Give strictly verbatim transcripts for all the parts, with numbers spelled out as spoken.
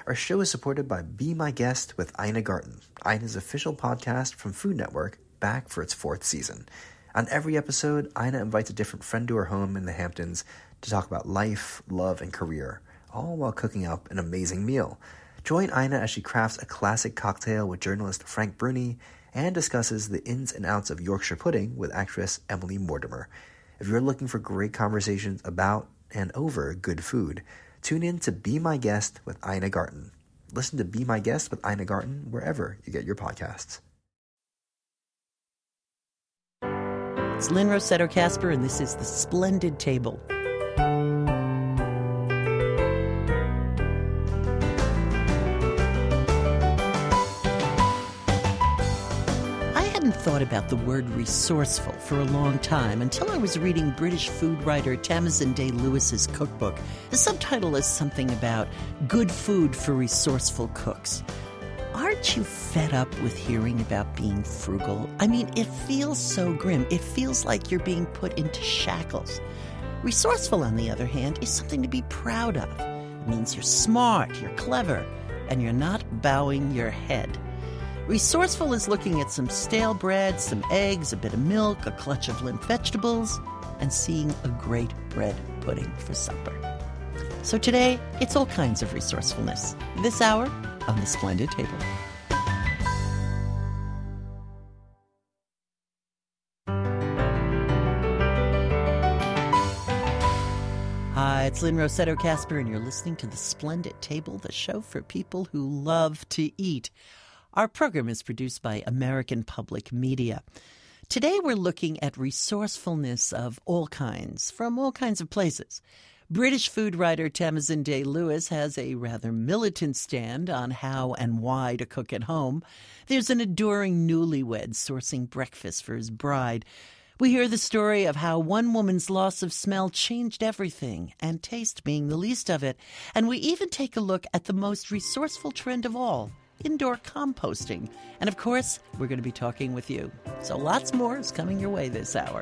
Our show is supported by Be My Guest with Ina Garten, Ina's official podcast from Food Network, back for its fourth season. On every episode, Ina invites a different friend to her home in the Hamptons to talk about life, love, and career, all while cooking up an amazing meal. Join Ina as she crafts a classic cocktail with journalist Frank Bruni and discusses the ins and outs of Yorkshire pudding with actress Emily Mortimer. If you're looking for great conversations about and over good food, tune in to Be My Guest with Ina Garten. Listen to Be My Guest with Ina Garten wherever you get your podcasts. It's Lynn Rossetto Kasper, and this is The Splendid Table. Thought about the word resourceful for a long time until I was reading British food writer Tamsin Day Lewis's cookbook. The subtitle is something about good food for resourceful cooks. Aren't you fed up with hearing about being frugal? I mean, it feels so grim. It feels like you're being put into shackles. Resourceful, on the other hand, is something to be proud of. It means you're smart, you're clever, and you're not bowing your head. Resourceful is looking at some stale bread, some eggs, a bit of milk, a clutch of limp vegetables, and seeing a great bread pudding for supper. So today, it's all kinds of resourcefulness. This hour on The Splendid Table. Hi, it's Lynn Rossetto Kasper, and you're listening to The Splendid Table, the show for people who love to eat. Our program is produced by American Public Media. Today we're looking at resourcefulness of all kinds, from all kinds of places. British food writer Tamsin Day Lewis has a rather militant stand on how and why to cook at home. There's an adoring newlywed sourcing breakfast for his bride. We hear the story of how one woman's loss of smell changed everything, and taste being the least of it. And we even take a look at the most resourceful trend of all, indoor composting. And of course, we're going to be talking with you. So lots more is coming your way this hour.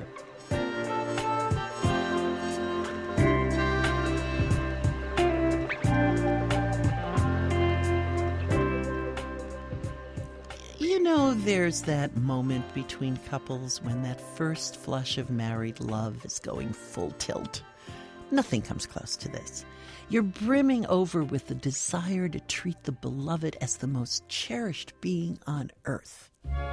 You know, there's that moment between couples when that first flush of married love is going full tilt. Nothing comes close to this. You're brimming over with the desire to treat the beloved as the most cherished being on earth.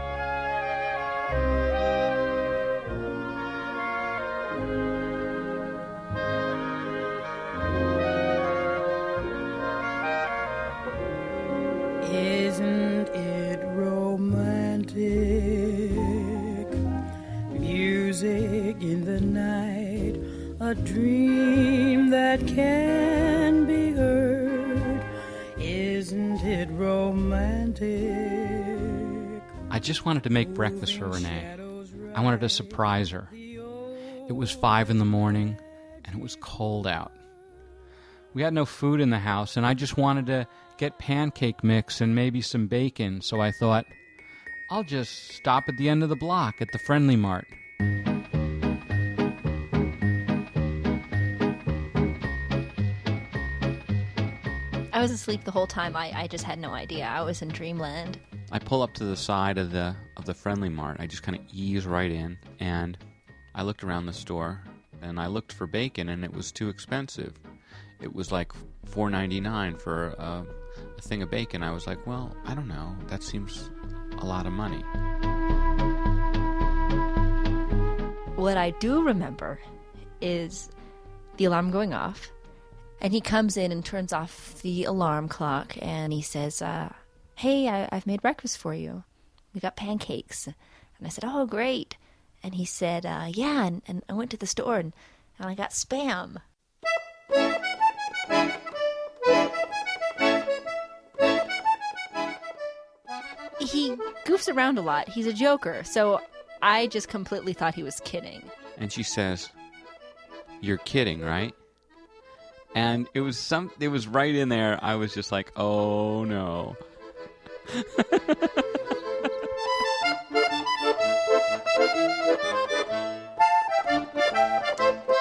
Isn't it romantic? Music in the night, a dream that can be heard. Isn't it romantic? I just wanted to make breakfast for Renee. I wanted to surprise her. It was five in the morning, and it was cold out. We had no food in the house, and I just wanted to get pancake mix and maybe some bacon, so I thought, I'll just stop at the end of the block at the Friendly Mart. I was asleep the whole time. I, I just had no idea. I was in dreamland. I pull up to the side of the of the Friendly Mart. I just kind of ease right in, and I looked around the store, and I looked for bacon, and it was too expensive. It was like four ninety-nine for a, a thing of bacon. I was like, well, I don't know. That seems a lot of money. What I do remember is the alarm going off, and he comes in and turns off the alarm clock, and he says, uh, hey, I, I've made breakfast for you. We got pancakes. And I said, oh, great. And he said, uh, yeah, and, and I went to the store, and, and I got Spam. He goofs around a lot. He's a joker, so I just completely thought he was kidding. And she says, you're kidding, right? And it was some. It was right in there. I was just like, oh, no.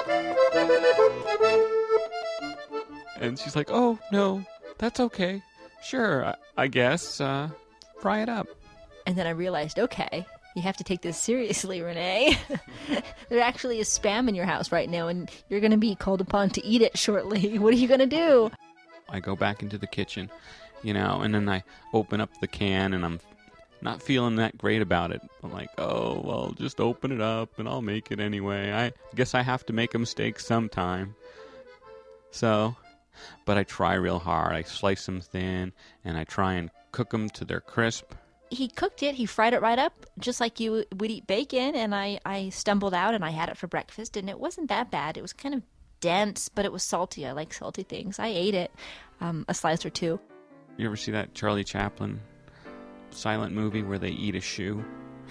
And she's like, oh, no, that's okay. Sure, I, I guess. Uh, fry it up. And then I realized, okay, you have to take this seriously, Renee. There actually is Spam in your house right now, and you're going to be called upon to eat it shortly. What are you going to do? I go back into the kitchen, you know, and then I open up the can, and I'm not feeling that great about it. I'm like, oh, well, just open it up, and I'll make it anyway. I guess I have to make a mistake sometime. So, but I try real hard. I slice them thin, and I try and cook them to their crisp. He cooked it. He fried it right up, just like you would eat bacon, and I, I stumbled out, and I had it for breakfast, and it wasn't that bad. It was kind of dense, but it was salty. I like salty things. I ate it, um, a slice or two. You ever see that Charlie Chaplin silent movie where they eat a shoe?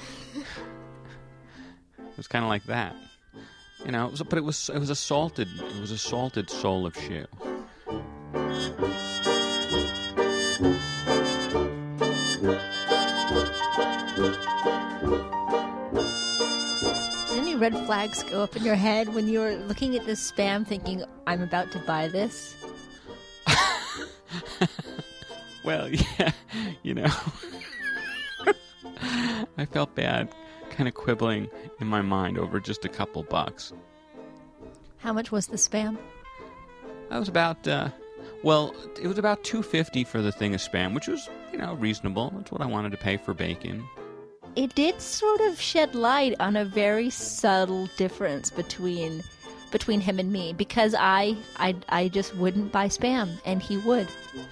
It was kind of like that, you know. It was, but it was it was a salted it was a salted sole of shoe. Did any red flags go up in your head when you were looking at this Spam, thinking, "I'm about to buy this"? Well, yeah, you know. I felt bad, kind of quibbling in my mind over just a couple bucks. How much was the Spam? That was about, uh, well, it was about two fifty for the thing of Spam, which was, you know, reasonable. That's what I wanted to pay for bacon. It did sort of shed light on a very subtle difference between between him and me, because I I, I just wouldn't buy Spam, and he would.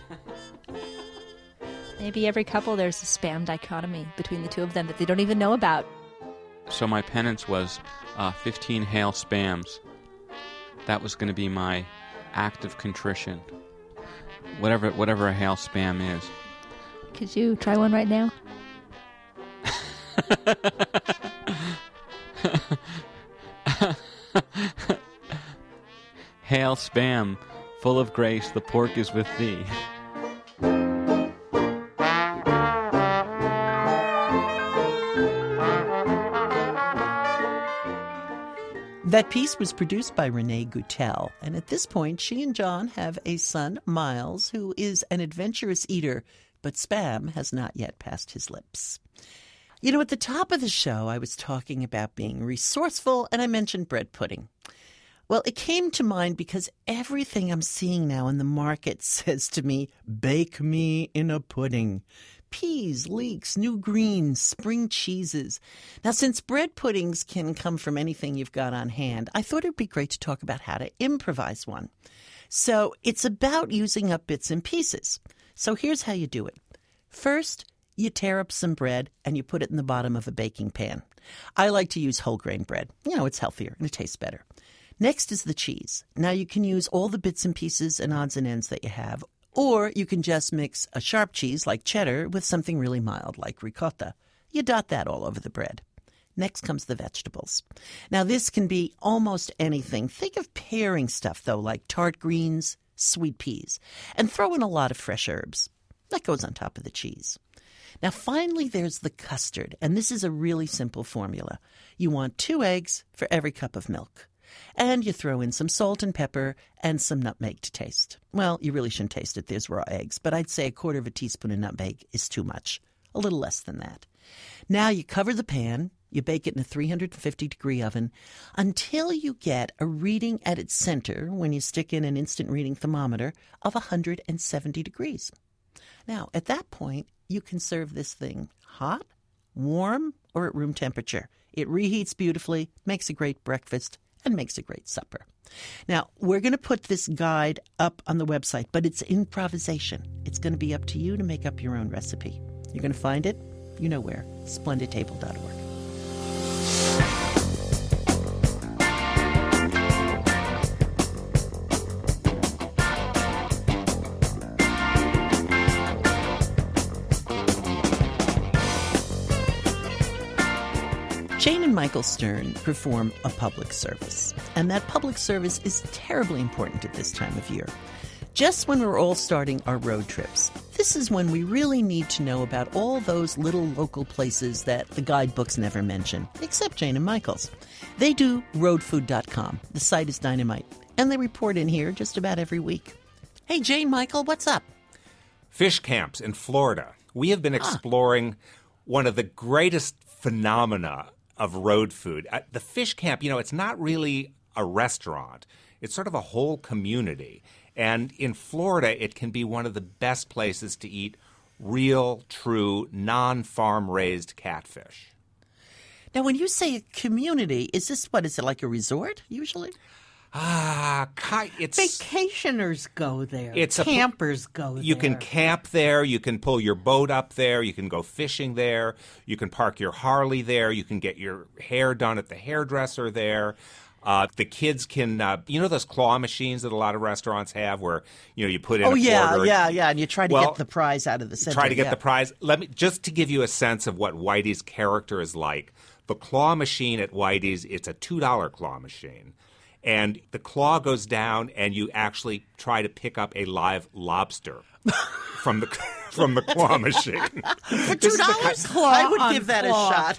Maybe every couple there's a Spam dichotomy between the two of them that they don't even know about. So my penance was uh, fifteen Hail Spams. That was going to be my act of contrition. Whatever whatever a Hail Spam is. Could you try one right now? Hail Spam, full of grace, the pork is with thee. That piece was produced by Renee Goutel, and at this point, she and John have a son, Miles, who is an adventurous eater, but Spam has not yet passed his lips. You know, at the top of the show, I was talking about being resourceful, and I mentioned bread pudding. Well, it came to mind because everything I'm seeing now in the market says to me, bake me in a pudding. Peas, leeks, new greens, spring cheeses. Now, since bread puddings can come from anything you've got on hand, I thought it would be great to talk about how to improvise one. So it's about using up bits and pieces. So here's how you do it. First, you tear up some bread and you put it in the bottom of a baking pan. I like to use whole grain bread. You know, it's healthier and it tastes better. Next is the cheese. Now you can use all the bits and pieces and odds and ends that you have, or you can just mix a sharp cheese like cheddar with something really mild like ricotta. You dot that all over the bread. Next comes the vegetables. Now this can be almost anything. Think of pairing stuff, though, like tart greens, sweet peas, and throw in a lot of fresh herbs. That goes on top of the cheese. Now finally there's the custard, and this is a really simple formula. You want two eggs for every cup of milk. And you throw in some salt and pepper and some nutmeg to taste. Well, you really shouldn't taste it. There's raw eggs. But I'd say a quarter of a teaspoon of nutmeg is too much. A little less than that. Now you cover the pan. You bake it in a three hundred fifty degree oven until you get a reading at its center, when you stick in an instant reading thermometer, of one hundred seventy degrees. Now, at that point, you can serve this thing hot, warm, or at room temperature. It reheats beautifully, makes a great breakfast, and makes a great supper. Now, we're going to put this guide up on the website, but it's improvisation. It's going to be up to you to make up your own recipe. You're going to find it, you know where, splendid table dot org. Jane and Michael Stern perform a public service, and that public service is terribly important at this time of year. Just when we're all starting our road trips, this is when we really need to know about all those little local places that the guidebooks never mention, except Jane and Michael's. They do road food dot com. The site is dynamite, and they report in here just about every week. Hey, Jane, Michael, what's up? Fish camps in Florida. We have been exploring one of the greatest phenomena of road food. Uh, the fish camp, you know, it's not really a restaurant. It's sort of a whole community. And in Florida, it can be one of the best places to eat real, true, non-farm raised catfish. Now, when you say a community, is this what? Is it like a resort usually? Ah, ki- it's Vacationers go there. It's a- Campers go there. You can camp there. You can pull your boat up there. You can go fishing there. You can park your Harley there. You can get your hair done at the hairdresser there. Uh, the kids can, uh, you know, those claw machines that a lot of restaurants have, where you know you put in. Oh a yeah, quarter. yeah, yeah, and you try to Well, get the prize out of the center. Try to get yeah. the prize. Let me just to give you a sense of what Whitey's character is like. The claw machine at Whitey's, it's a two dollar claw machine. And the claw goes down, and you actually try to pick up a live lobster from the from the claw machine. For two dollars, I would give that claw.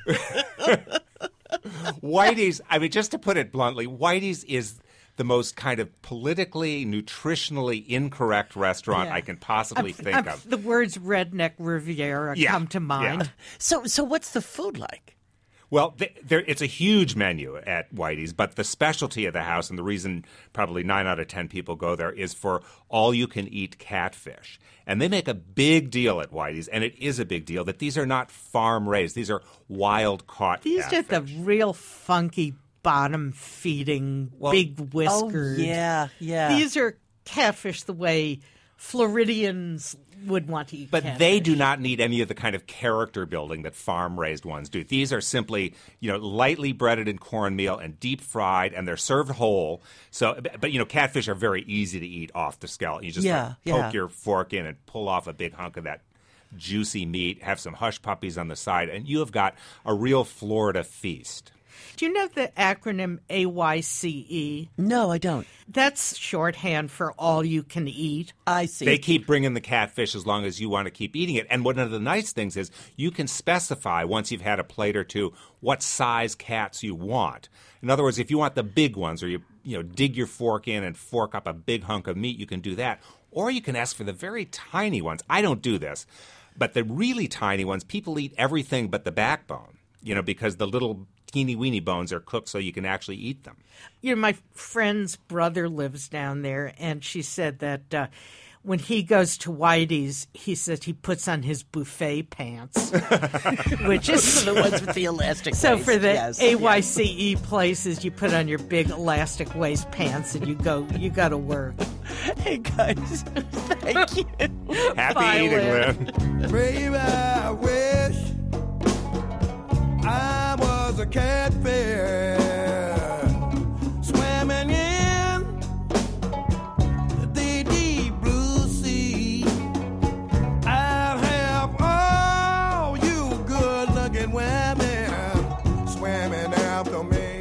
a shot. Whitey's, I mean, just to put it bluntly, Whitey's is the most kind of politically, nutritionally incorrect restaurant Yeah. I can possibly I'm- think I'm- of. The words redneck Riviera Yeah, come to mind. yeah. So, so what's the food like? Well, th- there, it's a huge menu at Whitey's, but the specialty of the house, and the reason probably nine out of ten people go there, is for all-you-can-eat catfish. And they make a big deal at Whitey's, and it is a big deal, that these are not farm-raised. These are wild-caught These catfish. are the real funky, bottom-feeding, Well- big Oh whiskered. yeah, yeah. These are catfish the way Floridians would want to eat But catfish. they do not need any of the kind of character building that farm-raised ones do. These are simply, you know, lightly breaded in cornmeal and deep fried, and they're served whole. So, but you know, catfish are very easy to eat off the skeleton. You just Yeah, like, yeah. poke your fork in and pull off a big hunk of that juicy meat. Have some hush puppies on the side, and you have got a real Florida feast. Do you know the acronym A Y C E? No, I don't. That's shorthand for all you can eat. I see. They keep bringing the catfish as long as you want to keep eating it. And one of the nice things is you can specify, once you've had a plate or two, what size cats you want. In other words, if you want the big ones, or you you know dig your fork in and fork up a big hunk of meat, you can do that. Or you can ask for the very tiny ones. I don't do this. But the really tiny ones, people eat everything but the backbone, you know, because the little teeny-weeny bones are cooked so you can actually eat them. You know, my friend's brother lives down there, and she said that uh, when he goes to Whitey's, he says he puts on his buffet pants, which is the ones with the elastic so waist, for the yes. A Y C E places, you put on your big elastic waist pants and you go, you go to work. Hey guys, thank you. Happy Bye, eating, Lynn. Lynn. Baby, I wish I was a catfish swimming in the deep blue sea. I'd have all you good-looking women swimming after me,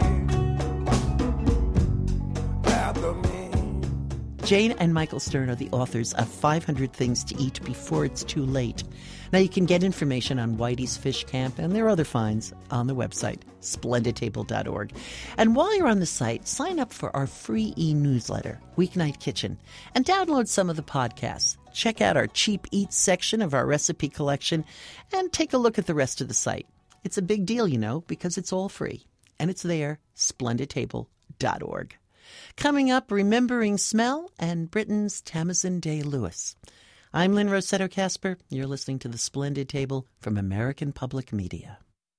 after me. Jane and Michael Stern are the authors of five hundred Things to Eat Before It's Too Late. Now, you can get information on Whitey's Fish Camp and their other finds on the website, splendid table dot org. And while you're on the site, sign up for our free e-newsletter, Weeknight Kitchen, and download some of the podcasts. Check out our Cheap Eats section of our recipe collection and take a look at the rest of the site. It's a big deal, you know, because it's all free. And it's there, splendid table dot org. Coming up, Remembering Smell and Britain's Tamazin Day-Lewis. I'm Lynn Rossetto Kasper. You're listening to The Splendid Table from American Public Media.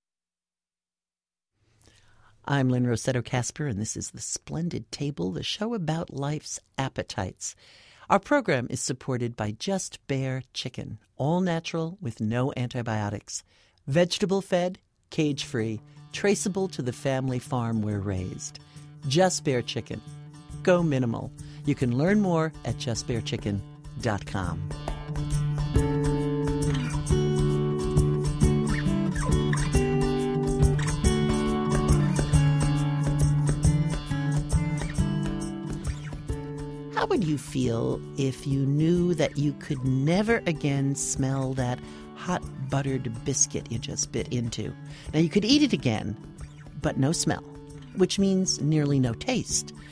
I'm Lynn Rossetto Kasper, and this is The Splendid Table, the show about life's appetites. Our program is supported by Just Bare Chicken, all natural with no antibiotics. Vegetable-fed, cage-free, traceable to the family farm we're raised. Just Bare Chicken. Go minimal. You can learn more at just bare chicken dot com. How would you feel if you knew that you could never again smell that hot buttered biscuit you just bit into? Now, you could eat it again, but no smell, which means nearly no taste.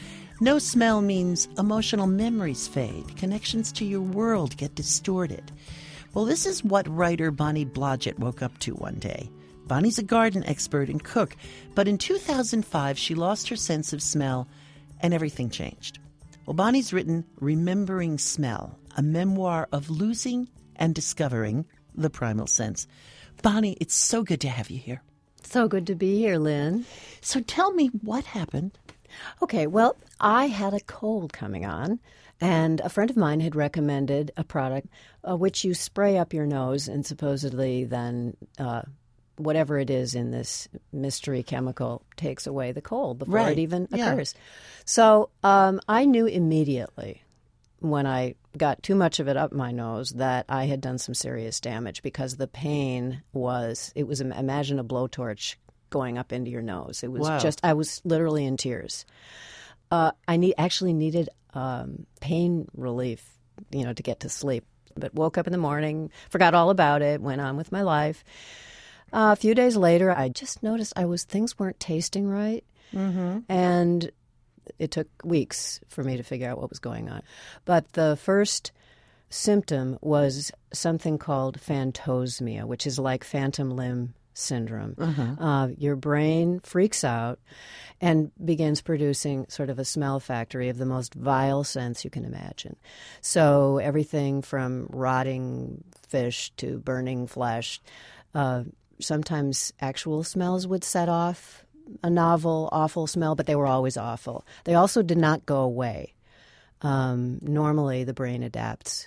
No smell means emotional memories fade, connections to your world get distorted. Well, this is what writer Bonnie Blodgett woke up to one day. Bonnie's a garden expert and cook, but in two thousand five she lost her sense of smell and everything changed. Well, Bonnie's written Remembering Smell, a memoir of losing and discovering the primal sense. Bonnie, it's so good to have you here. So good to be here, Lynn. So tell me what happened. Okay, well, I had a cold coming on, and a friend of mine had recommended a product uh, which you spray up your nose, and supposedly then uh, whatever it is in this mystery chemical takes away the cold before Right. it even Yeah. occurs. So um, I knew immediately when I got too much of it up my nose that I had done some serious damage, because the pain was, it was, imagine a blowtorch going up into your nose. It was Wow. just, I was literally in tears. Uh, I need actually needed um, pain relief, you know, to get to sleep. But woke up in the morning, forgot all about it, went on with my life. Uh, a few days later, I just noticed I was things weren't tasting right, mm-hmm. and it took weeks for me to figure out what was going on. But the first symptom was something called phantosmia, which is like phantom limb syndrome. Uh-huh. Uh, your brain freaks out and begins producing sort of a smell factory of the most vile scents you can imagine. So everything from rotting fish to burning flesh. Uh, sometimes actual smells would set off a novel, awful smell, but they were always awful. They also did not go away. Um, normally, the brain adapts.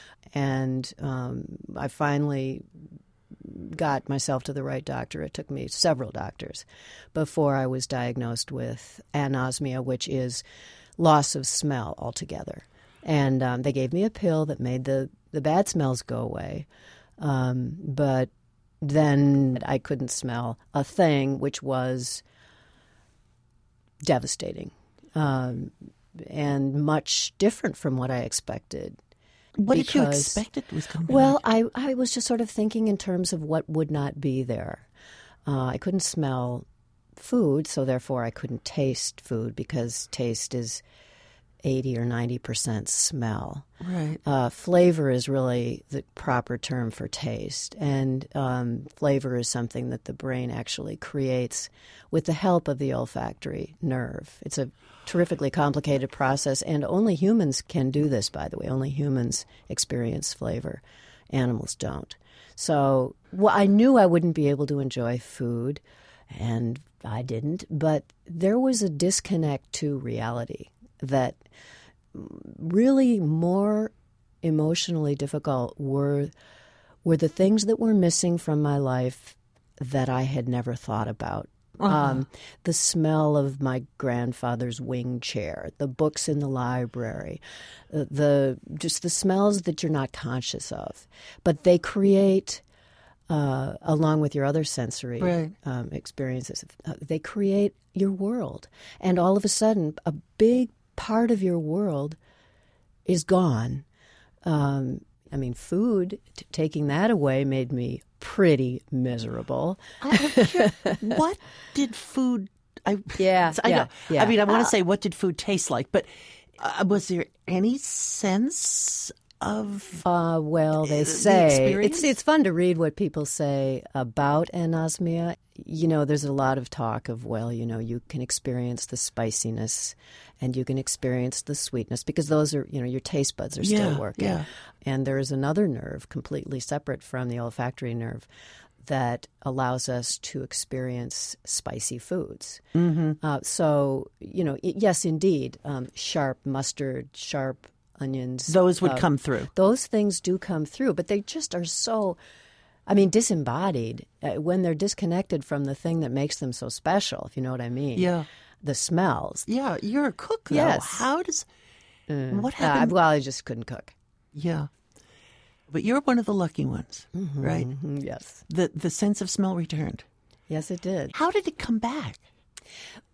And um, I finally got myself to the right doctor. It took me several doctors before I was diagnosed with anosmia, which is loss of smell altogether. And um, they gave me a pill that made the, the bad smells go away. Um, but then I couldn't smell a thing, which was devastating um, and much different from what I expected. What did you Because- expect it was coming Well, back? I, I was just sort of thinking in terms of what would not be there. Uh, I couldn't smell food, so therefore I couldn't taste food, because taste is eighty or ninety percent smell. Right. Uh, flavor is really the proper term for taste, and um, flavor is something that the brain actually creates with the help of the olfactory nerve. It's a terrifically complicated process, and only humans can do this, by the way. Only humans experience flavor. Animals don't. So well, I knew I wouldn't be able to enjoy food, and I didn't, but there was a disconnect to reality that really more emotionally difficult were were the things that were missing from my life that I had never thought about. Uh-huh. Um, the smell of my grandfather's wing chair, the books in the library, uh, the just the smells that you're not conscious of, but they create, uh, along with your other sensory Right. um, experiences, uh, they create your world, and all of a sudden, a big part of your world is gone. Um, I mean, food, t- taking that away made me pretty miserable. I'm curious, what did food? I, Yeah, I, yeah, know. yeah. I mean, I want to say, what did food taste like? But uh, was there any sense of? Uh, well, they the say experience? it's it's fun to read what people say about anosmia. You know, there's a lot of talk of, well, you know, you can experience the spiciness and you can experience the sweetness, because those are, you know, your taste buds are still Yeah, working. yeah. And there is another nerve completely separate from the olfactory nerve that allows us to experience spicy foods. Mm-hmm. Uh, so, you know, i- yes, indeed, um, sharp mustard, sharp onions. Those would uh, come through. Those things do come through, but they just are so, I mean, disembodied uh, when they're disconnected from the thing that makes them so special, if you know what I mean. Yeah. The smells. Yeah, you're a cook, though. Yes. How does? What Uh, happened? well, I just couldn't cook. Yeah, but you're one of the lucky ones, right? Mhm, Yes. The the sense of smell returned. Yes, it did. How did it come back?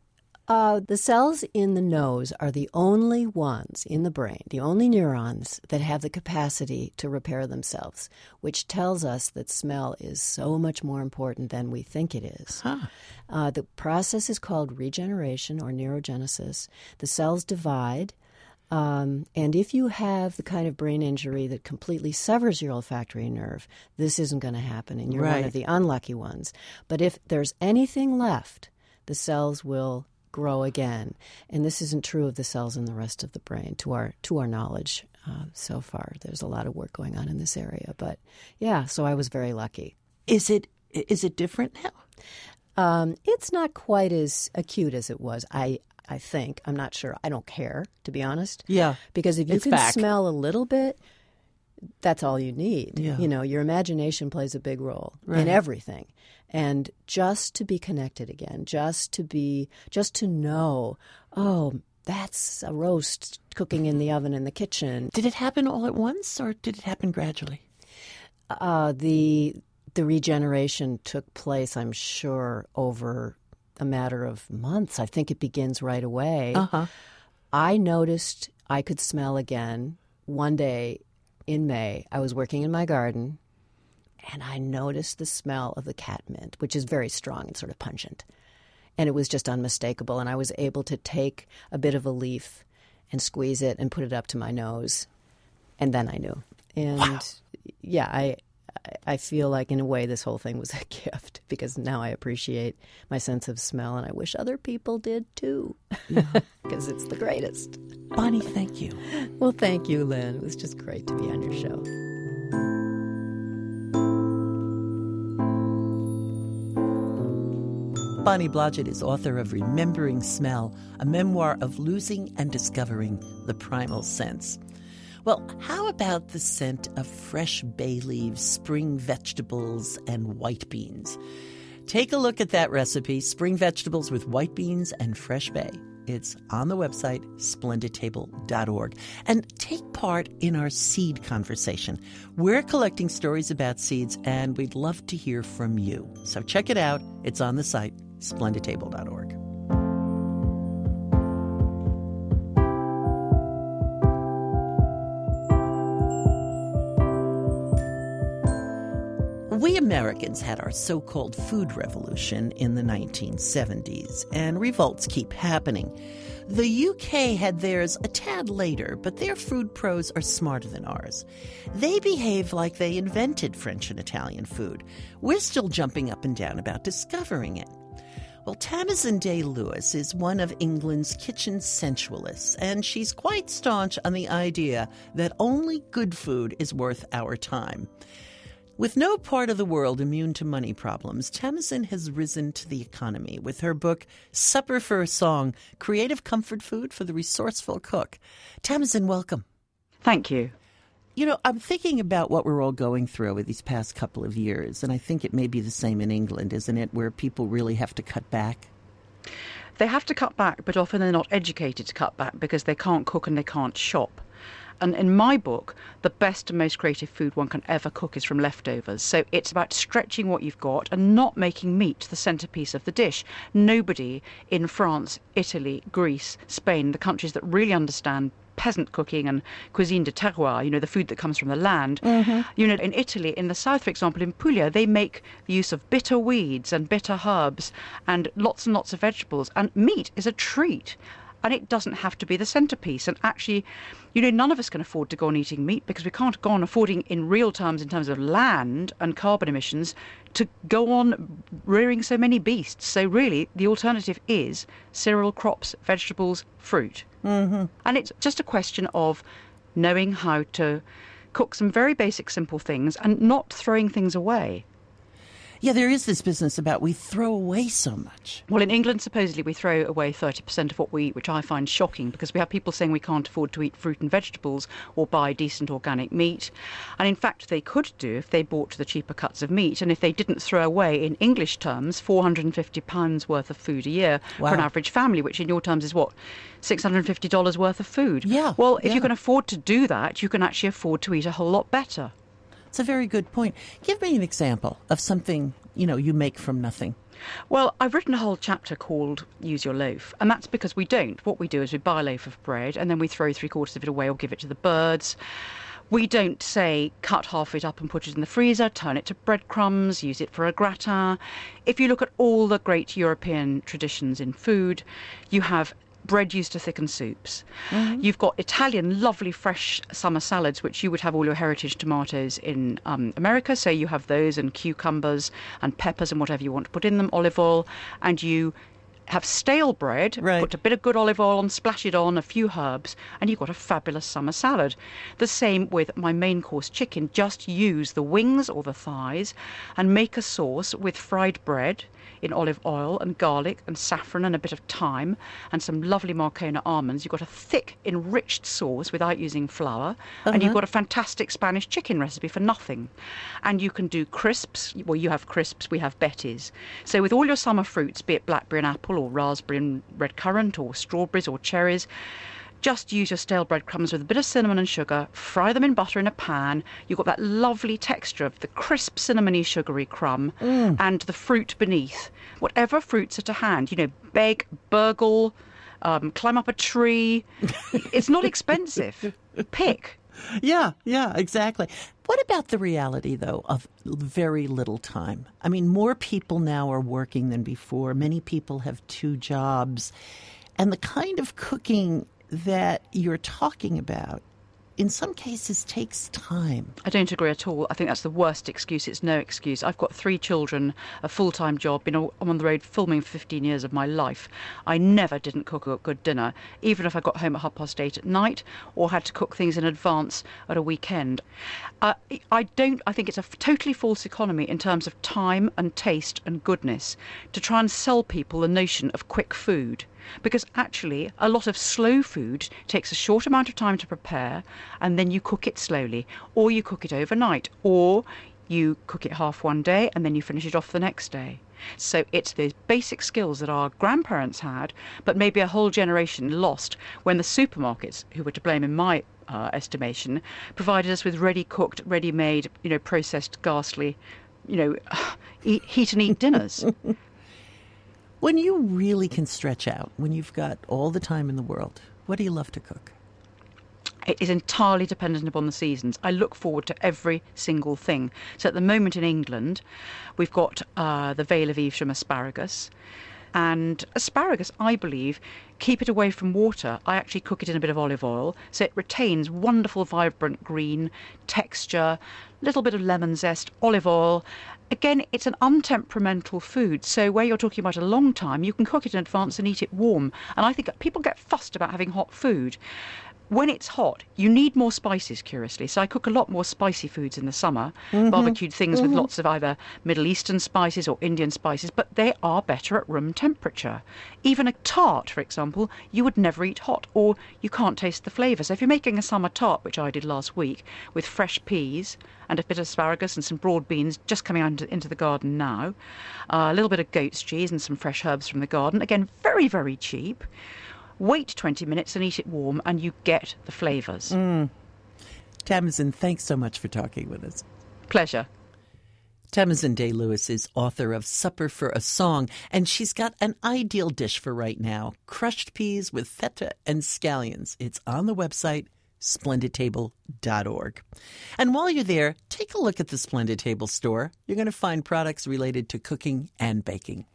Uh, the cells in the nose are the only ones in the brain, the only neurons that have the capacity to repair themselves, which tells us that smell is so much more important than we think it is. Huh. Uh, the process is called regeneration or neurogenesis. The cells divide. Um, and if you have the kind of brain injury that completely severs your olfactory nerve, this isn't going to happen, and you're one Right. of the unlucky ones. But if there's anything left, the cells will grow again. And this isn't true of the cells in the rest of the brain, to our to our knowledge uh, so far. There's a lot of work going on in this area. But, yeah, so I was very lucky. Is it is it different now? Um, it's not quite as acute as it was, I I think. I'm not sure. I don't care, to be honest. Yeah. Because if you It's can back. smell a little bit, that's all you need. Yeah. You know, your imagination plays a big role Right. in everything. And just to be connected again, just to be, just to know, oh, that's a roast cooking in the oven in the kitchen. Did it happen all at once, or did it happen gradually? Uh, the the regeneration took place, I'm sure, over a matter of months. I think it begins right away. Uh-huh. I noticed I could smell again one day in May. I was working in my garden, and I noticed the smell of the cat mint, which is very strong and sort of pungent. And it was just unmistakable. And I was able to take a bit of a leaf and squeeze it and put it up to my nose. And then I knew. And Wow. yeah, I I feel like in a way this whole thing was a gift, because now I appreciate my sense of smell, and I wish other people did too, because it's the greatest. Bonnie, thank you. Well, thank you, Lynn. It was just great to be on your show. Bonnie Blodgett is author of Remembering Smell, a memoir of losing and discovering the primal sense. Well, how about the scent of fresh bay leaves, spring vegetables, and white beans? Take a look at that recipe, spring vegetables with white beans and fresh bay. It's on the website, splendid table dot org. And take part in our seed conversation. We're collecting stories about seeds, and we'd love to hear from you. So check it out. It's on the site, splendid table dot org. We Americans had our so-called food revolution in the nineteen seventies, and revolts keep happening. The U K had theirs a tad later, but their food pros are smarter than ours. They behave like they invented French and Italian food. We're still jumping up and down about discovering it. Well, Tamsin Day-Lewis is one of England's kitchen sensualists, and she's quite staunch on the idea that only good food is worth our time. With no part of the world immune to money problems, Tamsin has risen to the economy with her book, Supper for a Song, Creative Comfort Food for the Resourceful Cook. Tamsin, welcome. Thank you. You know, I'm thinking about what we're all going through over these past couple of years, and I think it may be the same in England, isn't it, where people really have to cut back? They have to cut back, but often they're not educated to cut back because they can't cook and they can't shop. And in my book, the best and most creative food one can ever cook is from leftovers. So it's about stretching what you've got and not making meat the centerpiece of the dish. Nobody in France, Italy, Greece, Spain, the countries that really understand peasant cooking and cuisine de terroir, you know, the food that comes from the land. Mm-hmm. You know, in Italy, in the south, for example, in Puglia, they make the use of bitter weeds and bitter herbs and lots and lots of vegetables. And meat is a treat. And it doesn't have to be the centerpiece. And actually, you know, none of us can afford to go on eating meat because we can't go on affording in real terms, in terms of land and carbon emissions, to go on rearing so many beasts. So really, the alternative is cereal, crops, vegetables, fruit. Mm-hmm. And it's just a question of knowing how to cook some very basic, simple things and not throwing things away. Yeah, there is this business about we throw away so much. Well, in England, supposedly, we throw away thirty percent of what we eat, which I find shocking because we have people saying we can't afford to eat fruit and vegetables or buy decent organic meat. And in fact, they could do if they bought the cheaper cuts of meat and if they didn't throw away, in English terms, four hundred fifty pounds worth of food a year Wow. for an average family, which in your terms is what? six hundred fifty dollars worth of food. Yeah, Well, if yeah. you can afford to do that, you can actually afford to eat a whole lot better. It's a very good point. Give me an example of something, you know, you make from nothing. Well, I've written a whole chapter called Use Your Loaf, and that's because we don't. What we do is we buy a loaf of bread and then we throw three quarters of it away or give it to the birds. We don't say cut half it up and put it in the freezer, turn it to breadcrumbs, use it for a gratin. If you look at all the great European traditions in food, you have bread used to thicken soups. Mm-hmm. You've got Italian lovely fresh summer salads, which you would have all your heritage tomatoes in um, America. So you have those and cucumbers and peppers and whatever you want to put in them, olive oil, and you have stale bread, right. Put a bit of good olive oil on, splash it on, a few herbs, and you've got a fabulous summer salad. The same with my main course chicken. Just use the wings or the thighs and make a sauce with fried bread in olive oil and garlic and saffron and a bit of thyme and some lovely Marcona almonds. You've got a thick, enriched sauce without using flour, uh-huh. and you've got a fantastic Spanish chicken recipe for nothing. And you can do crisps. Well, you have crisps, we have Betty's. So with all your summer fruits, be it blackberry and apple or raspberry and red currant or strawberries or cherries, just use your stale breadcrumbs with a bit of cinnamon and sugar, fry them in butter in a pan. You've got that lovely texture of the crisp cinnamony sugary crumb mm. and the fruit beneath. Whatever fruits are to hand, you know, beg, burgle, um, climb up a tree. It's not expensive. Pick. Yeah, yeah, exactly. What about the reality, though, of very little time? I mean, more people now are working than before. Many people have two jobs. And the kind of cooking that you're talking about, in some cases, takes time. I don't agree at all. I think that's the worst excuse. It's no excuse. I've got three children, a full-time job, been on the road filming for fifteen years of my life. I never didn't cook a good dinner, even if I got home at half past eight at night or had to cook things in advance at a weekend. Uh, I don't. I think it's a totally false economy in terms of time and taste and goodness to try and sell people the notion of quick food. Because actually, a lot of slow food takes a short amount of time to prepare, and then you cook it slowly, or you cook it overnight, or you cook it half one day and then you finish it off the next day. So it's those basic skills that our grandparents had, but maybe a whole generation lost when the supermarkets, who were to blame in my uh, estimation, provided us with ready-cooked, ready-made, you know, processed, ghastly, you know, eat, heat and eat dinners. When you really can stretch out, when you've got all the time in the world, what do you love to cook? It is entirely dependent upon the seasons. I look forward to every single thing. So at the moment in England, we've got uh, the Vale of Evesham asparagus. And asparagus, I believe, keep it away from water. I actually cook it in a bit of olive oil, so it retains wonderful, vibrant green texture, little bit of lemon zest, olive oil. Again, it's an untemperamental food, so where you're talking about a long time, you can cook it in advance and eat it warm. And I think people get fussed about having hot food. When it's hot, you need more spices, curiously. So I cook a lot more spicy foods in the summer, mm-hmm. barbecued things mm-hmm. with lots of either Middle Eastern spices or Indian spices, but they are better at room temperature. Even a tart, for example, you would never eat hot, or you can't taste the flavour. So if you're making a summer tart, which I did last week, with fresh peas and a bit of asparagus and some broad beans just coming out into the garden now, uh, a little bit of goat's cheese and some fresh herbs from the garden, again, very, very cheap. Wait twenty minutes and eat it warm, and you get the flavours. Mm. Tamazin, thanks so much for talking with us. Pleasure. Tamazin Day-Lewis is author of Supper for a Song, and she's got an ideal dish for right now, crushed peas with feta and scallions. It's on the website, splendid table dot org. And while you're there, take a look at the Splendid Table store. You're going to find products related to cooking and baking.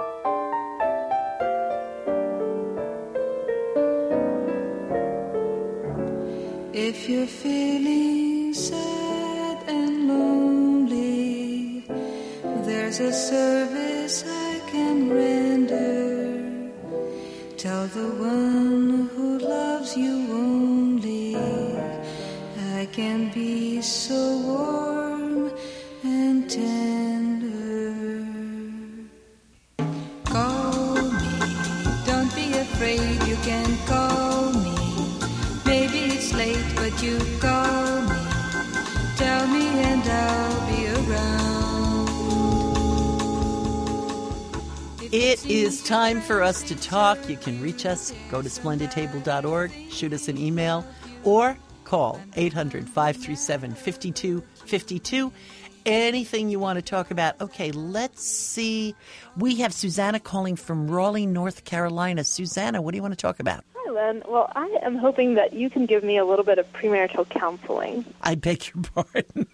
If you're feeling sad and lonely, there's a service I can render. Tell the one who loves you only, I can be so warm and tender. Call me, don't be afraid, you can call me. Maybe it's late, but you call me. Tell me and I'll be around. It is time for us to talk. You can reach us. Go to splendid table dot org, shoot us an email, or call eight hundred, five three seven, five two five two. anything you want to talk about. Okay, let's see. We have Susanna calling from Raleigh, North Carolina. Susanna, what do you want to talk about? Hi, Lynn. Well, I am hoping that you can give me a little bit of premarital counseling. I beg your pardon.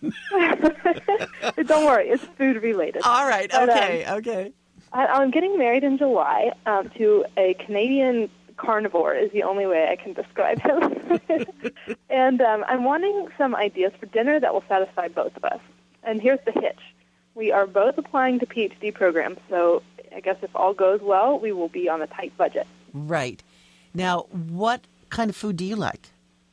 Don't worry, it's food related. All right, But, okay, um, okay. I, I'm getting married in July um, to a Canadian carnivore is the only way I can describe him. and um, I'm wanting some ideas for dinner that will satisfy both of us. And here's the hitch. We are both applying to PhD programs, so I guess if all goes well, we will be on a tight budget. Right. Now, what kind of food do you like?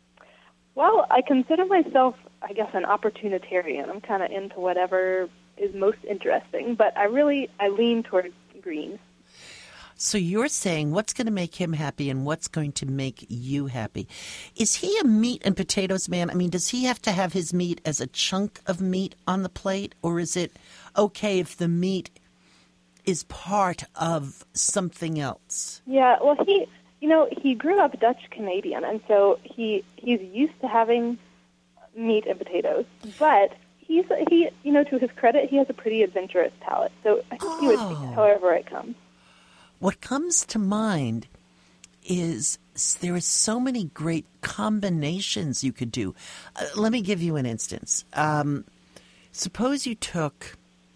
Well, I consider myself, I guess, an opportunitarian. I'm kind of into whatever is most interesting, but I really, I lean toward greens. So you're saying what's going to make him happy and what's going to make you happy. Is he a meat and potatoes man? I mean, does he have to have his meat as a chunk of meat on the plate, or is it okay if the meat is part of something else? Yeah, well, he, you know, he grew up Dutch Canadian, and so he he's used to having meat and potatoes. But he's he, you know, to his credit, he has a pretty adventurous palate. So I think Oh. he would take it however it comes. What comes to mind is there are so many great combinations you could do. Uh, let me give you an instance. Um, suppose you took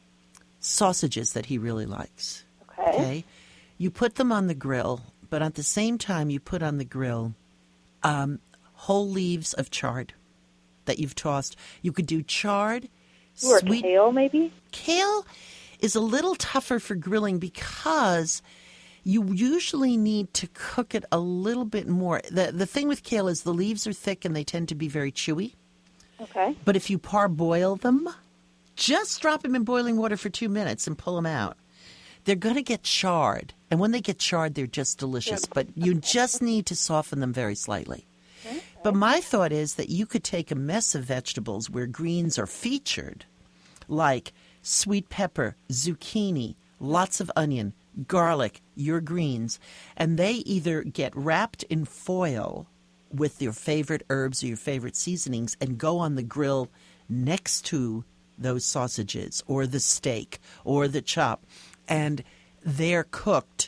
sausages that he really likes. Okay. Okay. You put them on the grill, but at the same time you put on the grill um, whole leaves of chard that you've tossed. You could do chard, Or sweet kale, maybe? Kale is a little tougher for grilling because you usually need to cook it a little bit more. The the thing with kale is the leaves are thick and they tend to be very chewy. Okay. But if you parboil them, just drop them in boiling water for two minutes and pull them out. They're going to get charred. And when they get charred, they're just delicious. But you just need to soften them very slightly. Okay. But my thought is that you could take a mess of vegetables where greens are featured, like sweet pepper, zucchini, lots of onion, garlic, your greens, and they either get wrapped in foil with your favorite herbs or your favorite seasonings and go on the grill next to those sausages or the steak or the chop, and they're cooked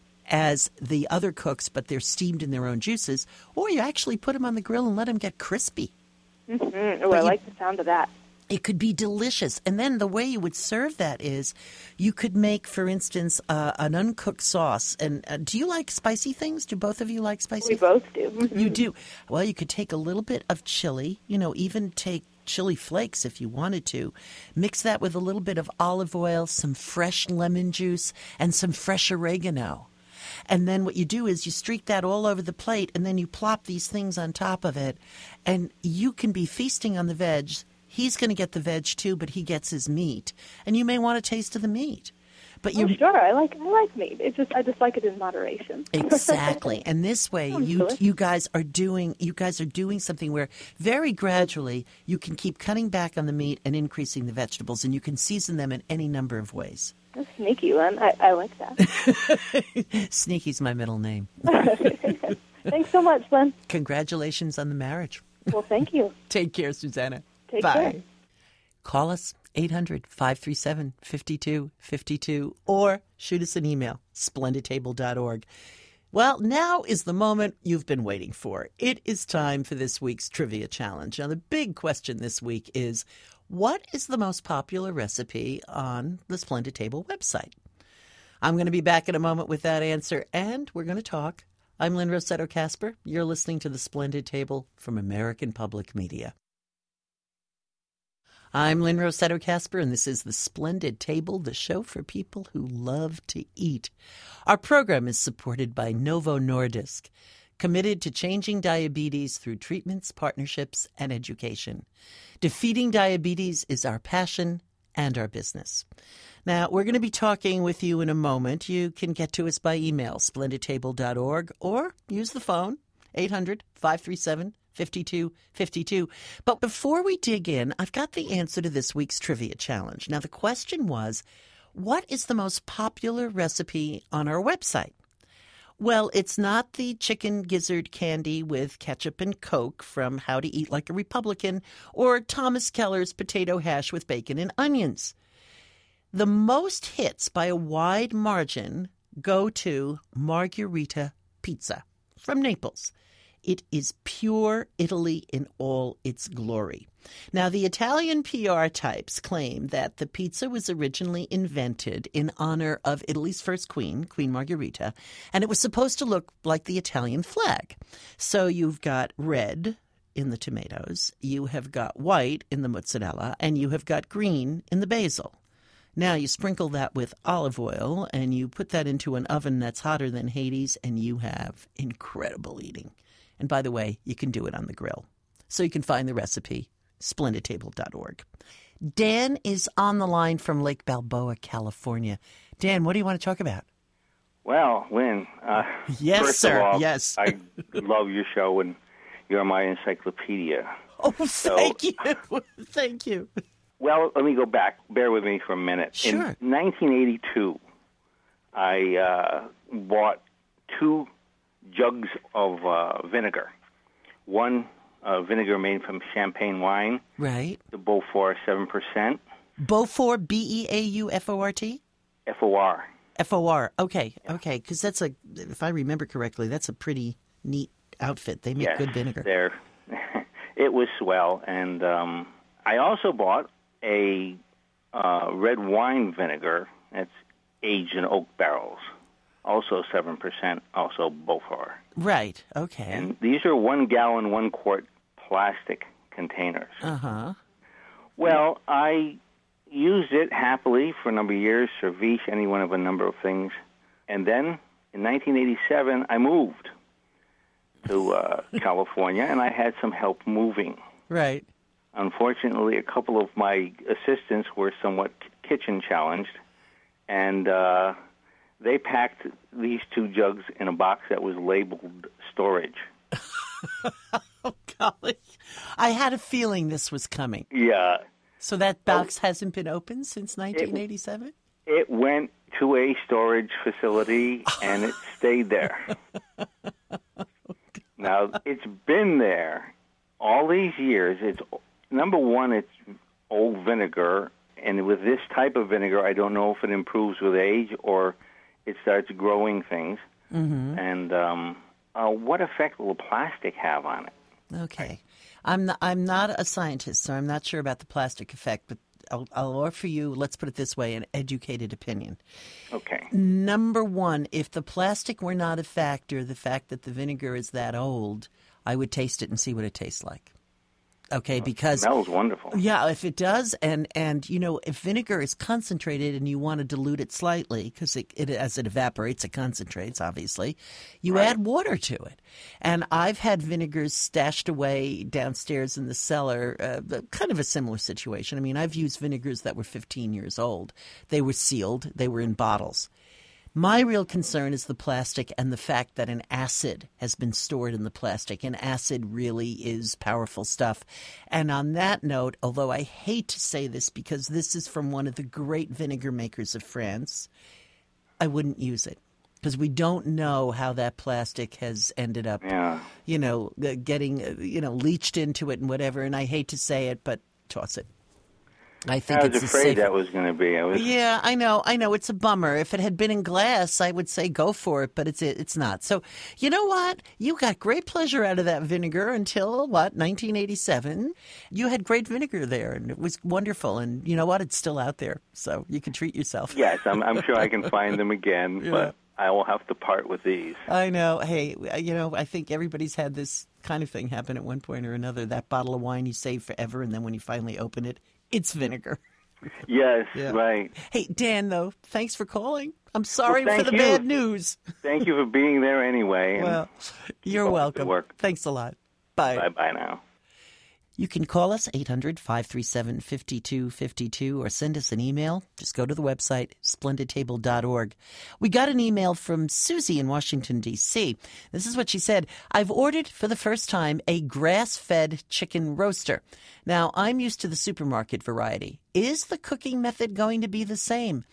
as the other cooks, but they're steamed in their own juices, or you actually put them on the grill and let them get crispy. Mm-hmm. Oh, I you- like the sound of that. It could be delicious. And then the way you would serve that is you could make, for instance, uh, an uncooked sauce. And uh, do you like spicy things? Do both of you like spicy We both do. Mhm. You do. Well, you could take a little bit of chili, you know, even take chili flakes if you wanted to. Mix that with a little bit of olive oil, some fresh lemon juice, and some fresh oregano. And then what you do is you streak that all over the plate, and then you plop these things on top of it. And you can be feasting on the veg. He's going to get the veg too, but he gets his meat. And you may want a taste of the meat. But Oh, you sure. I like I like meat. It's just I just like it in moderation. Exactly. And this way Sounds you delicious. you guys are doing you guys are doing something where very gradually you can keep cutting back on the meat and increasing the vegetables, and you can season them in any number of ways. That's sneaky, Len. I, I like that. Sneaky's my middle name. Thanks so much, Len. Congratulations on the marriage. Well, thank you. Take care, Susanna. Take Bye. care. Call us eight hundred, five three seven, five two five two or shoot us an email, splendid table dot org. Well, now is the moment you've been waiting for. It is time for this week's trivia challenge. Now, the big question this week is, what is the most popular recipe on the Splendid Table website? I'm going to be back in a moment with that answer, and we're going to talk. I'm Lynn Rossetto Kasper. You're listening to the Splendid Table from American Public Media. I'm Lynn Rossetto Kasper, and this is The Splendid Table, the show for people who love to eat. Our program is supported by Novo Nordisk, committed to changing diabetes through treatments, partnerships, and education. Defeating diabetes is our passion and our business. Now, we're going to be talking with you in a moment. You can get to us by email, splendid table dot org, or use the phone, eight hundred, five three seven, five two five two. But before we dig in, I've got the answer to this week's trivia challenge. Now, the question was, what is the most popular recipe on our website? Well, it's not the chicken gizzard candy with ketchup and Coke from How to Eat Like a Republican or Thomas Keller's potato hash with bacon and onions. The most hits by a wide margin go to Margherita Pizza from Naples. It is pure Italy in all its glory. Now, the Italian P R types claim that the pizza was originally invented in honor of Italy's first queen, Queen Margherita, and it was supposed to look like the Italian flag. So you've got red in the tomatoes, you have got white in the mozzarella, and you have got green in the basil. Now you sprinkle that with olive oil, and you put that into an oven that's hotter than Hades, and you have incredible eating. And by the way, you can do it on the grill. So you can find the recipe, splendid table dot org. Dan is on the line from Lake Balboa, California. Dan, what do you want to talk about? Well, Lynn, uh, yes, first sir. of all, yes. I love your show, and you're my encyclopedia. Oh, thank so, you. Thank you. Well, let me go back. Bear with me for a minute. Sure. In nineteen eighty-two, I uh, bought two jugs of uh, vinegar. One uh, vinegar made from champagne wine. Right. The Beaufort seven percent. Beaufort, B E A U F O R T? F O R. F O R. Okay, okay. Because that's a, if I remember correctly, that's a pretty neat outfit. They make yes, good vinegar. They're, it was swell. And um, I also bought a uh, red wine vinegar that's aged in oak barrels. Also seven percent, also Beaufort. Right, okay. And these are one gallon, one quart plastic containers. Uh-huh. Well, I used it happily for a number of years, service, any one of a number of things. And then in nineteen eighty-seven, I moved to uh, California, and I had some help moving. Right. Unfortunately, a couple of my assistants were somewhat kitchen challenged, and uh, they packed these two jugs in a box that was labeled storage. Oh, golly. I had a feeling this was coming. Yeah. So that box oh, hasn't been opened since nineteen eighty-seven? It, it went to a storage facility, and it stayed there. Now, it's been there all these years. It's number one, it's old vinegar, and with this type of vinegar, I don't know if it improves with age or it starts growing things. Mm-hmm. And um, uh, what effect will the plastic have on it? Okay. I'm not, I'm not a scientist, so I'm not sure about the plastic effect, but I'll, I'll offer you, let's put it this way, an educated opinion. Okay. Number one, if the plastic were not a factor, the fact that the vinegar is that old, I would taste it and see what it tastes like. Okay, because it smells wonderful. Yeah, if it does, and and you know, if vinegar is concentrated and you want to dilute it slightly, because it, it as it evaporates, it concentrates. Obviously, you right. add water to it. And I've had vinegars stashed away downstairs in the cellar, uh, kind of a similar situation. I mean, I've used vinegars that were fifteen years old. They were sealed. They were in bottles. My real concern is the plastic and the fact that an acid has been stored in the plastic. And acid really is powerful stuff. And on that note, although I hate to say this because this is from one of the great vinegar makers of France, I wouldn't use it because we don't know how that plastic has ended up, yeah. you know, getting, you know, leached into it and whatever. And I hate to say it, but toss it. I think I was it's afraid that was going to be. I was... Yeah, I know. I know. It's a bummer. If it had been in glass, I would say go for it, but it's it's not. So, you know what? You got great pleasure out of that vinegar until, what, nineteen eighty-seven? You had great vinegar there, and it was wonderful. And you know what? It's still out there, so you can treat yourself. Yes, I'm, I'm sure I can find them again, yeah. but I will have to part with these. I know. Hey, you know, I think everybody's had this kind of thing happen at one point or another. That bottle of wine you save forever, and then when you finally open it, it's vinegar. Yes, yeah. right. Hey, Dan, though, thanks for calling. I'm sorry well, for the you. bad news. Thank you for being there anyway. And well, you're welcome. Work. Thanks a lot. Bye. Bye-bye now. You can call us, eight hundred, five three seven, five two five two, or send us an email. Just go to the website, splendid table dot org. We got an email from Susie in Washington, D C This is what she said. I've ordered for the first time a grass-fed chicken roaster. Now, I'm used to the supermarket variety. Is the cooking method going to be the same?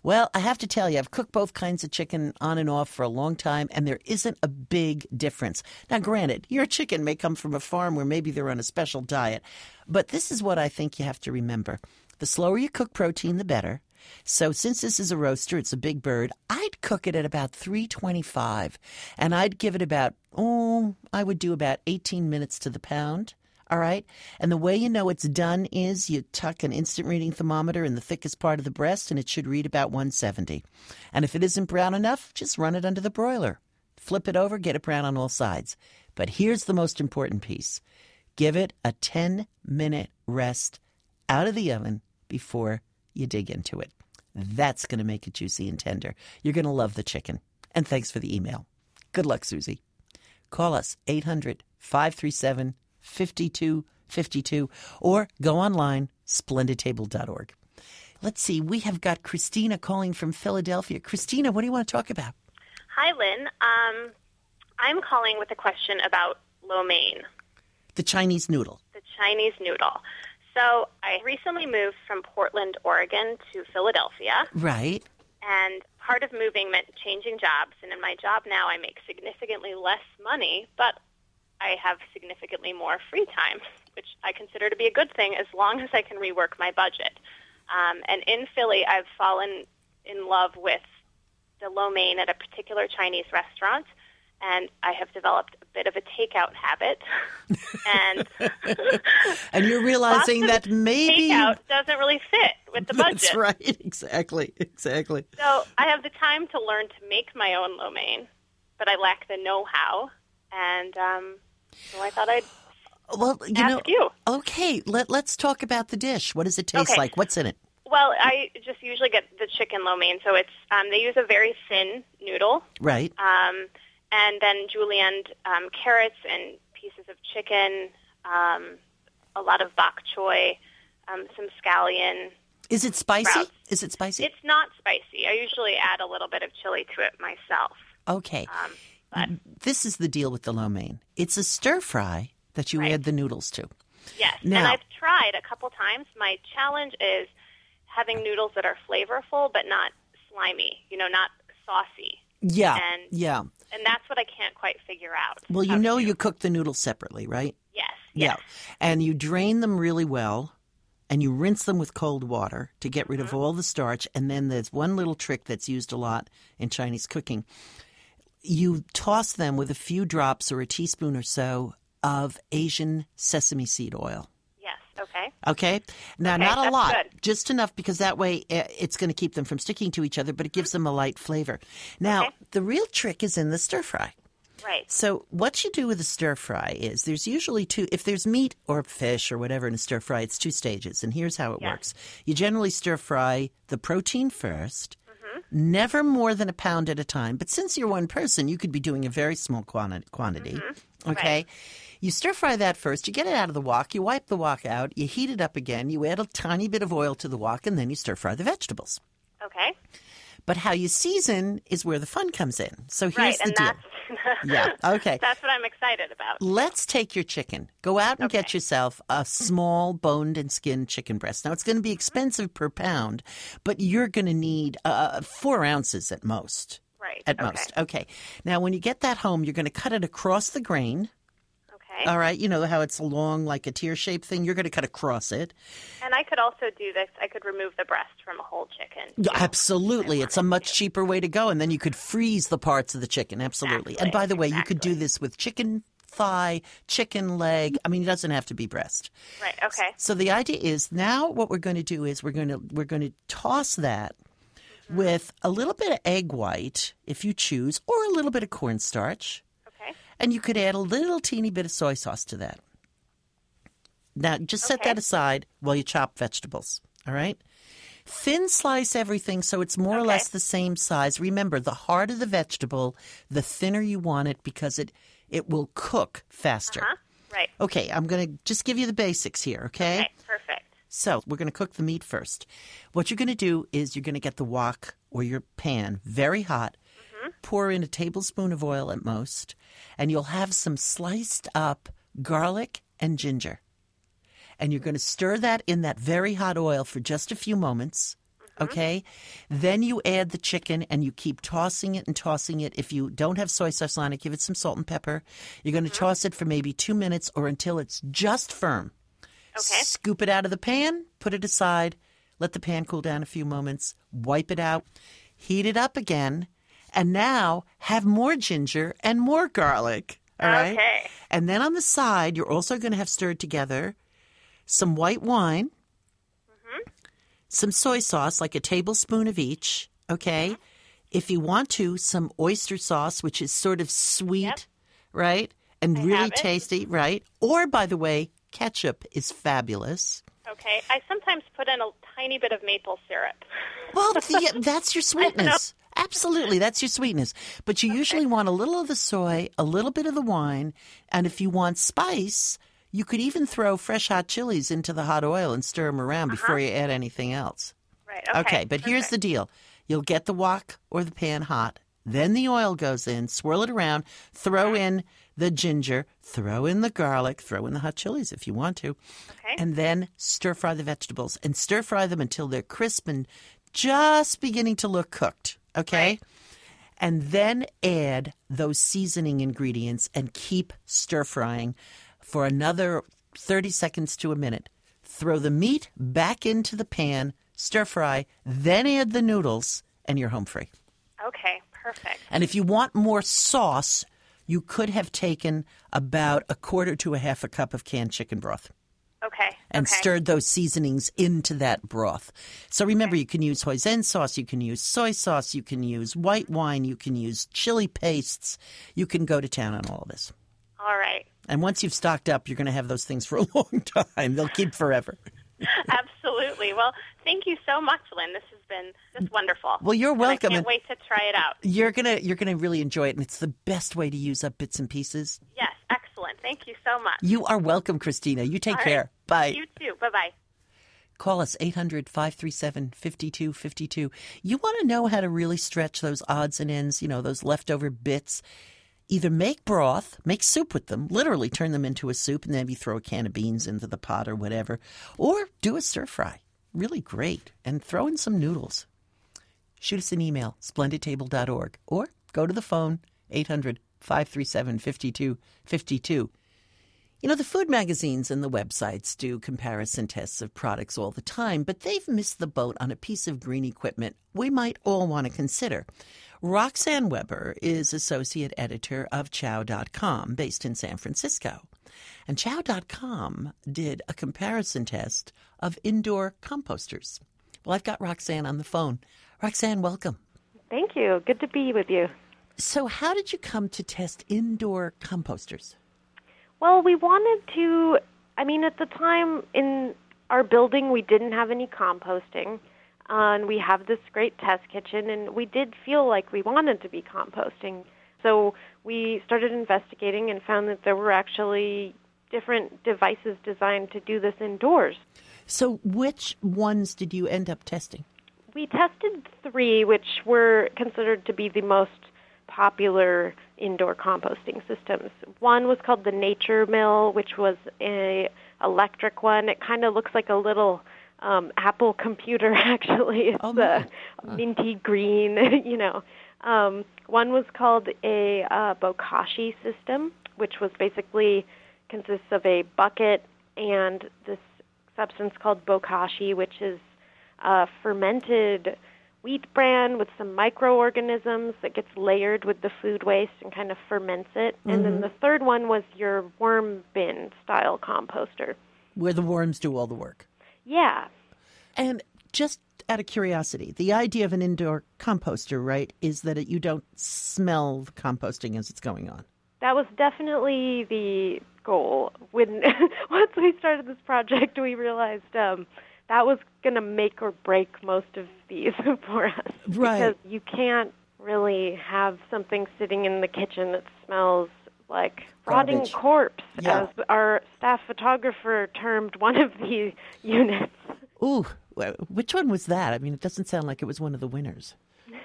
Well, I have to tell you, I've cooked both kinds of chicken on and off for a long time, and there isn't a big difference. Now, granted, your chicken may come from a farm where maybe they're on a special diet, but this is what I think you have to remember. The slower you cook protein, the better. So since this is a roaster, it's a big bird, I'd cook it at about three twenty-five, and I'd give it about, oh, I would do about eighteen minutes to the pound. All right? And the way you know it's done is you tuck an instant reading thermometer in the thickest part of the breast, and it should read about one seventy. And if it isn't brown enough, just run it under the broiler. Flip it over, get it brown on all sides. But here's the most important piece. Give it a ten-minute rest out of the oven before you dig into it. That's going to make it juicy and tender. You're going to love the chicken. And thanks for the email. Good luck, Susie. Call us, eight hundred, five three seven, five two five two, or go online, splendid table dot org. Let's see, we have got Christina calling from Philadelphia. Christina, what do you want to talk about? Hi, Lynn. Um, I'm calling with a question about lo mein. The Chinese noodle. The Chinese noodle. So I recently moved from Portland, Oregon to Philadelphia. Right. And part of moving meant changing jobs. And in my job now, I make significantly less money, but I have significantly more free time, which I consider to be a good thing as long as I can rework my budget. Um, and in Philly, I've fallen in love with the lo mein at a particular Chinese restaurant, and I have developed a bit of a takeout habit. and and you're realizing that maybe takeout doesn't really fit with the budget. That's right. Exactly. Exactly. So I have the time to learn to make my own lo mein, but I lack the know-how, and um, so I thought I'd well, you ask know, you. Okay, let, let's talk about the dish. What does it taste Okay. like? What's in it? Well, I just usually get the chicken lo mein, so it's um, they use a very thin noodle. Right. Um, and then julienned um, carrots and pieces of chicken, um, a lot of bok choy, um, some scallion. Is it spicy? Sprouts. Is it spicy? It's not spicy. I usually add a little bit of chili to it myself. Okay. Um, but This is the deal with the lo mein. It's a stir fry that you Right. add the noodles to. yes, Now- and I've tried a couple times. My challenge is having noodles that are flavorful but not slimy, you know, not saucy. Yeah. And yeah. and that's what I can't quite figure out. Well, you how to know do. you cook the noodles separately, right? Yes. Yeah. And you drain them really well, and you rinse them with cold water to get rid Mm-hmm. of all the starch. And then there's one little trick that's used a lot in Chinese cooking. You toss them with a few drops or a teaspoon or so of Asian sesame seed oil. Yes. Okay. Okay? Now, Okay, not a that's lot, good. just enough, because that way eh, it's going to keep them from sticking to each other, but it gives them a light flavor. Now, Okay. the real trick is in the stir fry. Right. So what you do with a stir fry is there's usually two, if there's meat or fish or whatever in a stir fry, it's two stages. And here's how it Yeah. works. You generally stir fry the protein first, Mm-hmm. never more than a pound at a time. But since you're one person, you could be doing a very small quantity. quantity okay? Right. You stir fry that first. You get it out of the wok. You wipe the wok out. You heat it up again. You add a tiny bit of oil to the wok, and then you stir fry the vegetables. Okay. But how you season is where the fun comes in. So here's Right, the and deal. that's Yeah, okay. That's what I'm excited about. Let's take your chicken. Go out and get Okay. yourself a small boned and skinned chicken breast. Now, it's going to be expensive per pound, but you're going to need uh, four ounces at most. Right. At okay. most. Okay. Now, when you get that home, you're going to cut it across the grain. Okay. All right. You know how it's long, like a tear-shaped thing? You're going to cut across it. And I could also do this. I could remove the breast from a whole chicken. Yeah, too. absolutely. It's a much cheaper way to go. And then you could freeze the parts of the chicken. Absolutely. And Exactly, by the way, you could do exactly. this with chicken thigh, chicken leg. I mean, it doesn't have to be breast. Right. Okay. So the idea is now what we're going to do is we're going to we're going to toss that with a little bit of egg white, if you choose, or a little bit of cornstarch. Okay. And you could add a little teeny bit of soy sauce to that. Now, just set Okay. that aside while you chop vegetables, all right? Thin slice everything so it's more or Okay. less the same size. Remember, the harder the vegetable, the thinner you want it because it, it will cook faster. Huh? Right. Okay, I'm going to just give you the basics here, okay? Okay. Perfect. So we're going to cook the meat first. What you're going to do is you're going to get the wok or your pan very hot, pour in a tablespoon of oil at most, and you'll have some sliced up garlic and ginger. And you're going to stir that in that very hot oil for just a few moments, okay? Then you add the chicken, and you keep tossing it and tossing it. If you don't have soy sauce on it, give it some salt and pepper. You're going to toss it for maybe two minutes or until it's just firm. Okay. Scoop it out of the pan, put it aside, let the pan cool down a few moments, wipe it out, heat it up again, and now have more ginger and more garlic. All right? Okay. And then on the side, you're also going to have stirred together some white wine, Mm-hmm. some soy sauce, like a tablespoon of each, okay? Mm-hmm. If you want to, some oyster sauce, which is sort of sweet, Yep. right? And I really have it. tasty, right? Or, by the way, ketchup is fabulous. Okay. I sometimes put in a tiny bit of maple syrup. Well, the, that's your sweetness. Absolutely, that's your sweetness. But you usually want a little of the soy, a little bit of the wine, and if you want spice, you could even throw fresh hot chilies into the hot oil and stir them around before you add anything else. Right. Okay. Okay, but here's the deal. You'll get the wok or the pan hot. Then the oil goes in, swirl it around, throw in the ginger, throw in the garlic, throw in the hot chilies if you want to, Okay. and then stir fry the vegetables and stir fry them until they're crisp and just beginning to look cooked, okay? Right. And then add those seasoning ingredients and keep stir frying for another thirty seconds to a minute. Throw the meat back into the pan, stir fry, then add the noodles, and you're home free. Okay. Perfect. And if you want more sauce, you could have taken about a quarter to a half a cup of canned chicken broth Okay. and okay. stirred those seasonings into that broth. So remember, you can use hoisin sauce, you can use soy sauce, you can use white wine, you can use chili pastes. You can go to town on all of this. All right. And once you've stocked up, you're going to have those things for a long time. They'll keep forever. Absolutely. Well, thank you so much, Lynn. This has been just wonderful. Well, you're And welcome. I And can't wait to try it out. You're gonna you're gonna really enjoy it, and it's the best way to use up bits and pieces. Yes. Excellent. Thank you so much. You are welcome, Christina. You take All right. care. Bye. You too. Bye-bye. Call us eight hundred, five three seven, five two five two. You want to know how to really stretch those odds and ends, you know, those leftover bits. Either make broth, make soup with them, literally turn them into a soup, and then maybe throw a can of beans into the pot or whatever. Or do a stir fry. Really great. And throw in some noodles. Shoot us an email, splendid table dot org, or go to the phone, eight hundred, five three seven, five two five two. You know, the food magazines and the websites do comparison tests of products all the time, but they've missed the boat on a piece of green equipment we might all want to consider. Roxanne Weber is associate editor of Chow dot com, based in San Francisco. And Chow dot com did a comparison test of indoor composters. Well, I've got Roxanne on the phone. Roxanne, welcome. Thank you. Good to be with you. So how did you come to test indoor composters? Well, we wanted to, I mean, at the time in our building, we didn't have any composting. Uh, and we have this great test kitchen, and we did feel like we wanted to be composting. So we started investigating and found that there were actually different devices designed to do this indoors. So which ones did you end up testing? We tested three, which were considered to be the most popular indoor composting systems. One was called the Nature Mill, which was a electric one. It kind of looks like a little um, Apple computer, actually. It's Oh, a minty green, you know. Um, one was called a uh, bokashi system, which was basically consists of a bucket and this substance called bokashi, which is uh, fermented wheat bran with some microorganisms that gets layered with the food waste and kind of ferments it. Mm-hmm. And then the third one was your worm bin style composter, where the worms do all the work. Yeah. And just out of curiosity, the idea of an indoor composter, right, is that it, you don't smell the composting as it's going on. That was definitely the goal. When once we started this project, we realized um, that was going to make or break most of these for us. Right. Because you can't really have something sitting in the kitchen that smells like rotting Garbage. corpse, Yeah. as our staff photographer termed one of the units. Ooh, which one was that? I mean, it doesn't sound like it was one of the winners.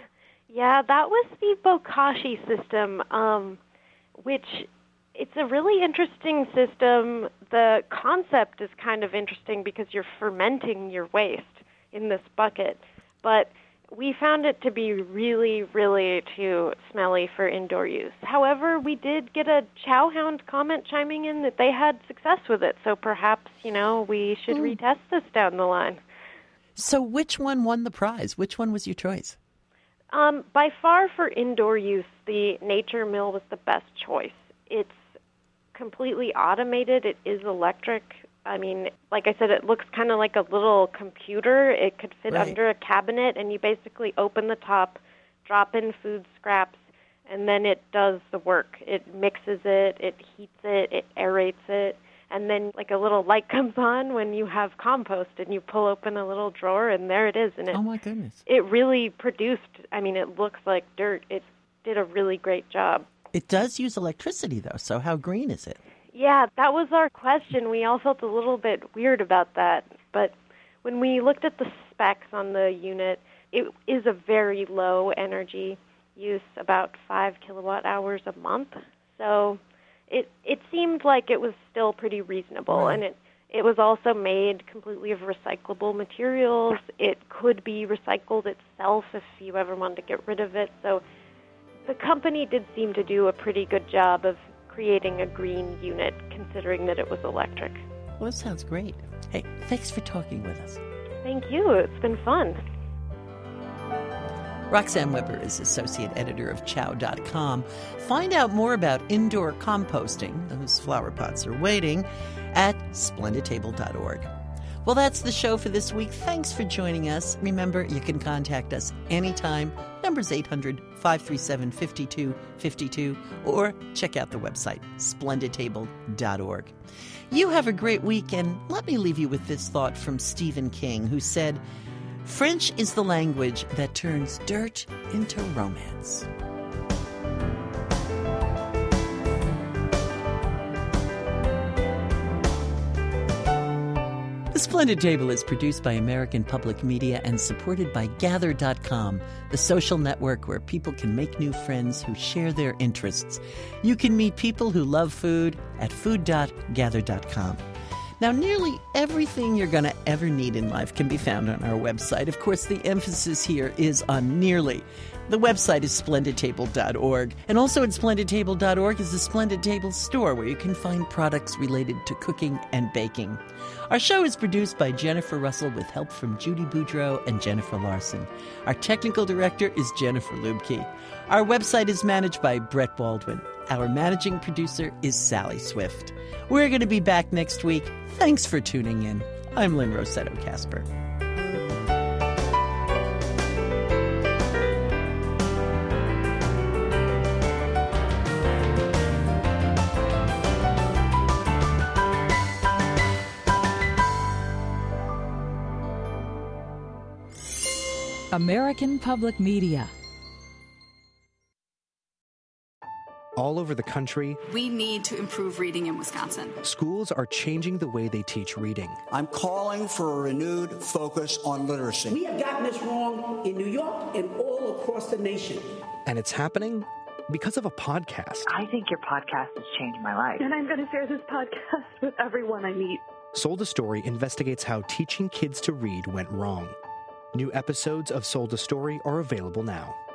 Yeah, that was the bokashi system, um, which it's a really interesting system. The concept is kind of interesting because you're fermenting your waste in this bucket. but we found it to be really, really too smelly for indoor use. However, we did get a Chowhound comment chiming in that they had success with it, so perhaps, you know, we should mm. retest this down the line. So which one won the prize? Which one was your choice? Um, by far for indoor use, the Nature Mill was the best choice. It's completely automated. It is electric. I mean, like I said, it looks kind of like a little computer. It could fit right. under a cabinet, and you basically open the top, drop in food scraps, and then it does the work. It mixes it, it heats it, it aerates it, and then like a little light comes on when you have compost, and you pull open a little drawer, and there it is. And it, oh, my goodness. It really produced, I mean, it looks like dirt. It did a really great job. It does use electricity, though, so how green is it? Yeah, that was our question. We all felt a little bit weird about that. But when we looked at the specs on the unit, it is a very low energy use, about five kilowatt hours a month. So it it seemed like it was still pretty reasonable. Right. And it, it was also made completely of recyclable materials. It could be recycled itself if you ever wanted to get rid of it. So the company did seem to do a pretty good job of creating a green unit, considering that it was electric. Well, that sounds great. Hey, thanks for talking with us. Thank you. It's been fun. Roxanne Weber is associate editor of chow dot com. Find out more about indoor composting, those flower pots are waiting, at splendid table dot org. Well, that's the show for this week. Thanks for joining us. Remember, you can contact us anytime. Number's eight hundred, five three seven, five two five two, or check out the website, splendid table dot org. You have a great week, and let me leave you with this thought from Stephen King, who said, "French is the language that turns dirt into romance." The Splendid Table is produced by American Public Media and supported by Gather dot com, the social network where people can make new friends who share their interests. You can meet people who love food at food dot gather dot com. Now, nearly everything you're going to ever need in life can be found on our website. Of course, the emphasis here is on nearly. The website is splendid table dot org. And also at splendid table dot org is the Splendid Table store, where you can find products related to cooking and baking. Our show is produced by Jennifer Russell with help from Judy Boudreau and Jennifer Larson. Our technical director is Jennifer Lubke. Our website is managed by Brett Baldwin. Our managing producer is Sally Swift. We're going to be back next week. Thanks for tuning in. I'm Lynn Rossetto Kasper. American Public Media. All over the country, we need to improve reading in Wisconsin. Schools are changing the way they teach reading. I'm calling for a renewed focus on literacy. We have gotten this wrong in New York and all across the nation. And it's happening because of a podcast. I think your podcast has changed my life. And I'm going to share this podcast with everyone I meet. Sold a Story investigates how teaching kids to read went wrong. New episodes of Sold a Story are available now.